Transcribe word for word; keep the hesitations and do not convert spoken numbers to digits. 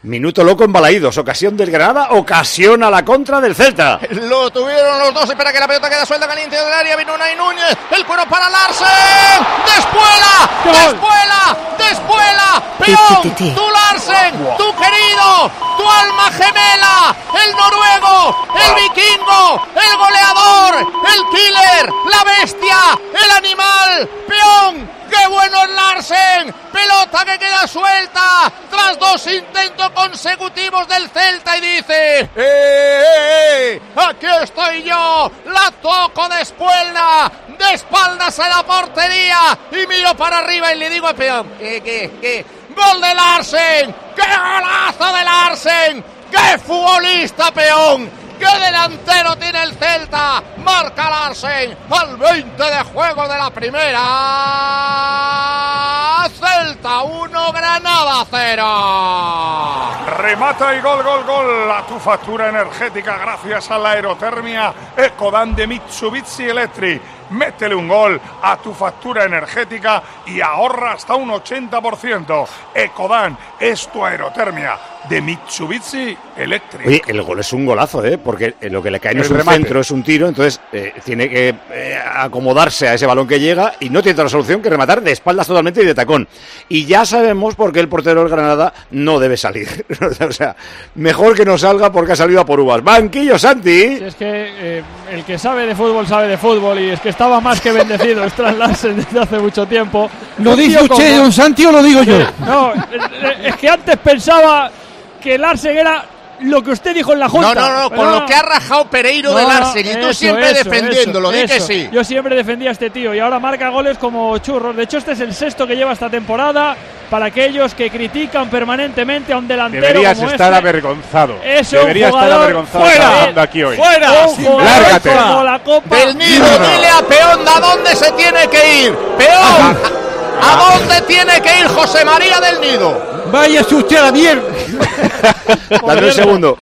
Minuto loco en Balaídos, ocasión del Granada, ocasión a la contra del Celta. Lo tuvieron los dos, espera que la pelota queda suelta caliente del área, vino Unai Núñez, el cuero para Larsen, despuela, despuela, despuela, peón, tu Larsen, tu querido, tu alma gemela, el noruego, el vikingo, el goleador, el killer, la bestia, el animal, peón. ¡Qué bueno es Larsen! Pelota que queda suelta tras dos intentos consecutivos del Celta y dice: ¡Eh, eh, eh! ¡Aquí estoy yo! ¡La toco de espalda! ¡De espaldas a la portería! Y miro para arriba y le digo a Peón: ¿Qué, qué, qué? ¡Gol de Larsen! ¡Qué golazo de Larsen! ¡Qué futbolista, Peón! ¡Qué delantero tiene el Celta! Marca Larsen al veinte de juego de la primera. Celta uno, Granada cero. Remata y gol, gol, gol. A tu factura energética gracias a la aerotermia Ecodan de Mitsubishi Electric. Métele un gol a tu factura energética y ahorra hasta un ochenta por ciento. Ecodan es tu aerotermia de Mitsubishi Electric. Oye, el gol es un golazo, ¿eh? Porque lo que le cae no es un remate. centro, es un tiro, entonces eh, tiene que eh, acomodarse a ese balón que llega y no tiene otra solución que rematar de espaldas totalmente y de tacón. Y ya sabemos por qué el portero del Granada no debe salir. O sea, mejor que no salga porque ha salido a por uvas. Banquillo, Santi. Si es que eh, el que sabe de fútbol sabe de fútbol y es que estaba más que bendecido Strand Larsen desde hace mucho tiempo. ¿Lo dice usted, como... don Santi, o lo digo yo? No, es que antes pensaba que Larsen era lo que usted dijo en la Junta. No, no, no, con no, lo que ha rajado Pereiro no, de Larsen, y tú eso, siempre eso, defendiéndolo, eso, di que sí. Yo siempre defendía a este tío y ahora marca goles como churros. De hecho, este es el sexto que lleva esta temporada. Para aquellos que critican permanentemente a un delantero Deberías como estar este, avergonzado. Eso, Deberías estar avergonzado fuera, aquí hoy. Fuera, lárgate. La Copa. Del Nido, dile a Peón a dónde se tiene que ir. Peón, ¿a dónde tiene que ir José María del Nido? Váyase usted a la mierda. Dame un segundo.